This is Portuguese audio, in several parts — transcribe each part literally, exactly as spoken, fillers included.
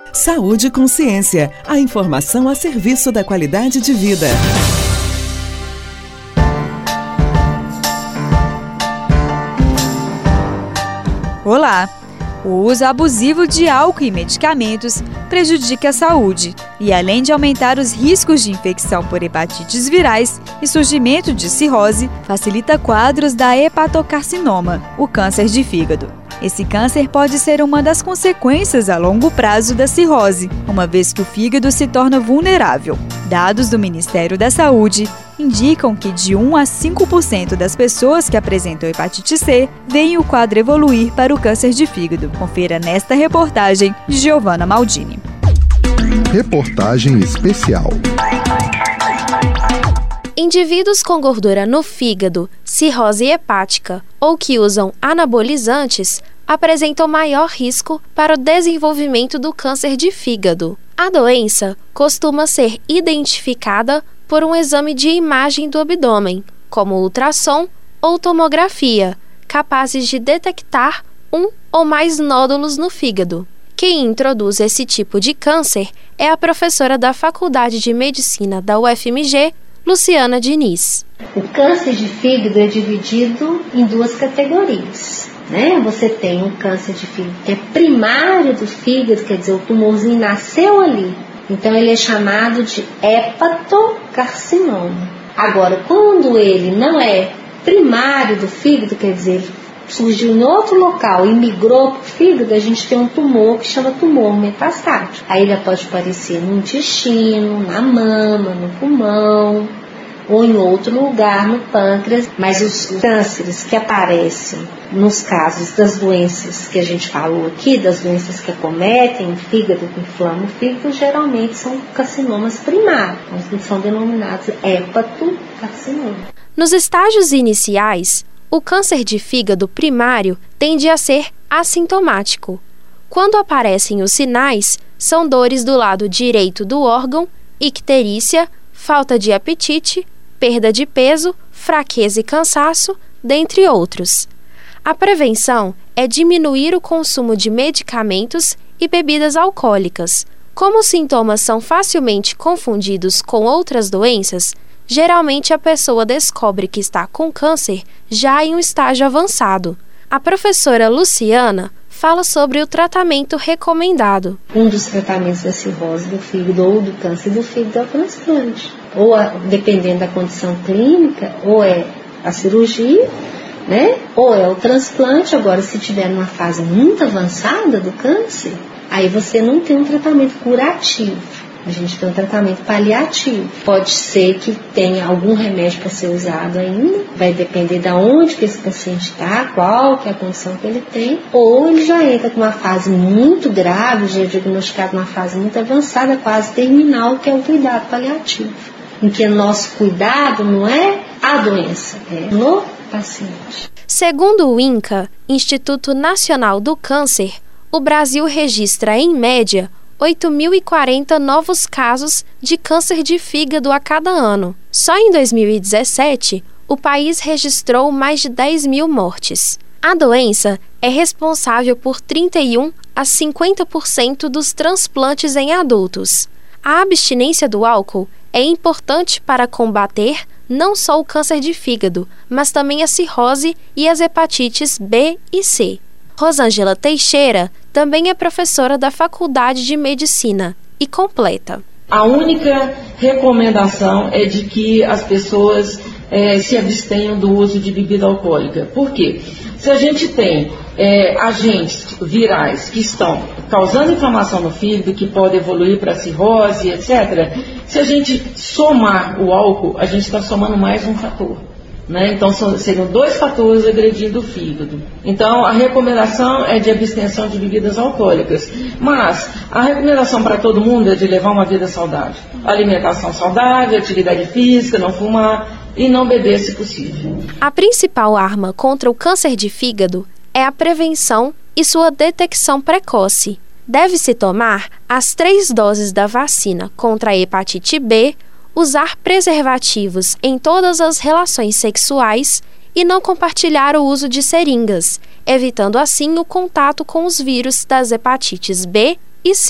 Saúde e Consciência, a informação a serviço da qualidade de vida. Olá! O uso abusivo de álcool e medicamentos prejudica a saúde e, além de aumentar os riscos de infecção por hepatites virais e surgimento de cirrose, facilita quadros da hepatocarcinoma, o câncer de fígado. Esse câncer pode ser uma das consequências a longo prazo da cirrose, uma vez que o fígado se torna vulnerável. Dados do Ministério da Saúde indicam que de um a cinco por cento das pessoas que apresentam hepatite C veem o quadro evoluir para o câncer de fígado. Confira nesta reportagem de Giovana Maldini. Reportagem especial. Indivíduos com gordura no fígado, cirrose hepática ou que usam anabolizantes apresentam maior risco para o desenvolvimento do câncer de fígado. A doença costuma ser identificada por um exame de imagem do abdômen, como ultrassom ou tomografia, capazes de detectar um ou mais nódulos no fígado. Quem introduz esse tipo de câncer é a professora da Faculdade de Medicina da U F M G, Luciana Diniz. O câncer de fígado é dividido em duas categorias, né? Você tem um câncer de fígado que é primário do fígado, quer dizer, o tumorzinho nasceu ali. Então ele é chamado de hepatocarcinoma. Agora, quando ele não é primário do fígado, quer dizer, ele surgiu em outro local e migrou para o fígado, a gente tem um tumor que chama tumor metastático. Aí ele pode aparecer no intestino, na mama, no pulmão ou em outro lugar, no pâncreas. Mas os cânceres que aparecem nos casos das doenças que a gente falou aqui, das doenças que acometem o fígado, que inflamam o fígado, geralmente são carcinomas primários, que são denominados hepatocarcinoma. Nos estágios iniciais, o câncer de fígado primário tende a ser assintomático. Quando aparecem os sinais, são dores do lado direito do órgão, icterícia, falta de apetite, perda de peso, fraqueza e cansaço, dentre outros. A prevenção é diminuir o consumo de medicamentos e bebidas alcoólicas. Como os sintomas são facilmente confundidos com outras doenças, geralmente a pessoa descobre que está com câncer já em um estágio avançado. A professora Luciana fala sobre o tratamento recomendado. Um dos tratamentos da cirrose do fígado ou do câncer do fígado é o transplante. Ou, a, dependendo da condição clínica, ou é a cirurgia, né? Ou é o transplante. Agora, se tiver numa fase muito avançada do câncer, aí você não tem um tratamento curativo. A gente tem um tratamento paliativo. Pode ser que tenha algum remédio para ser usado ainda, vai depender de onde que esse paciente está, qual que é a condição que ele tem, ou ele já entra com uma fase muito grave, já é diagnosticado numa fase muito avançada, quase terminal, que é o cuidado paliativo, em que nosso cuidado não é a doença, é no paciente. Segundo o INCA, Instituto Nacional do Câncer, o Brasil registra, em média, oito mil e quarenta novos casos de câncer de fígado a cada ano. Só em dois mil e dezessete, o país registrou mais de dez mil mortes. A doença é responsável por trinta e um a cinquenta por cento dos transplantes em adultos. A abstinência do álcool é importante para combater não só o câncer de fígado, mas também a cirrose e as hepatites B e C. Rosângela Teixeira também é professora da Faculdade de Medicina e completa. A única recomendação é de que as pessoas é, se abstenham do uso de bebida alcoólica. Por quê? Se a gente tem é, agentes virais que estão causando inflamação no fígado, que podem evoluir para cirrose, etcétera, se a gente somar o álcool, a gente está somando mais um fator. Né? Então são, seriam dois fatores agredindo o fígado. Então a recomendação é de abstenção de bebidas alcoólicas, mas a recomendação para todo mundo é de levar uma vida saudável, alimentação saudável, atividade física, não fumar e não beber se possível. A principal arma contra o câncer de fígado é a prevenção e sua detecção precoce. Deve-se tomar as três doses da vacina contra a hepatite B, usar preservativos em todas as relações sexuais e não compartilhar o uso de seringas, evitando assim o contato com os vírus das hepatites B e C.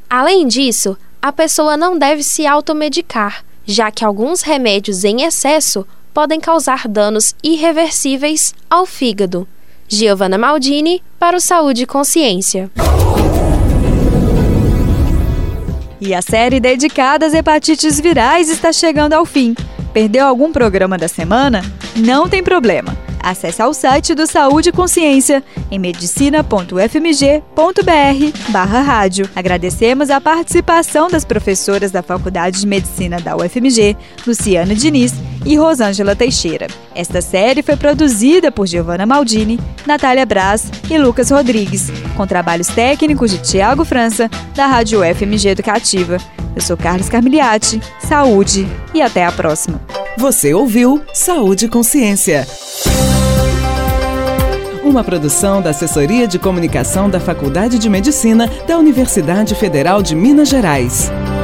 Além disso, a pessoa não deve se automedicar, já que alguns remédios em excesso podem causar danos irreversíveis ao fígado. Giovana Maldini, para o Saúde e Consciência. E a série dedicada às hepatites virais está chegando ao fim. Perdeu algum programa da semana? Não tem problema. Acesse ao site do Saúde e Consciência em medicina ponto f m g ponto b r barra rádio. Agradecemos a participação das professoras da Faculdade de Medicina da U F M G, Luciana Diniz e Rosângela Teixeira. Esta série foi produzida por Giovana Maldini, Natália Braz e Lucas Rodrigues, com trabalhos técnicos de Tiago França, da Rádio U F M G Educativa. Eu sou Carlos Carmiliati, saúde e até a próxima. Você ouviu Saúde e Consciência. Uma produção da Assessoria de Comunicação da Faculdade de Medicina da Universidade Federal de Minas Gerais.